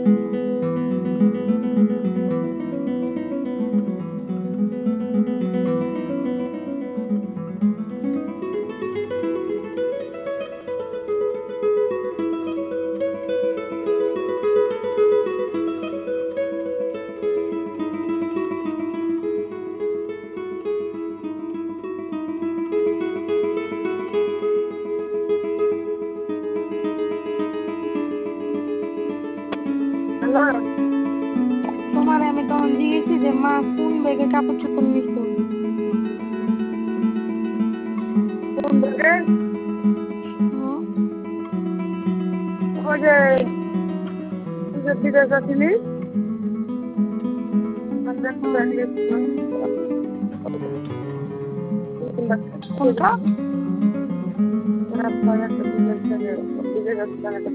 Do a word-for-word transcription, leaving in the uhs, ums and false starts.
তোমার আমি তখন জিজ্ঞেসি যে মা কোন ব্যাগে কাপড় চোপড় নিছো? কোন ব্যাগে? হুম, ওই যে তুই যে বিদেশ যাচ্ছিলি কোনটা? বিদেশ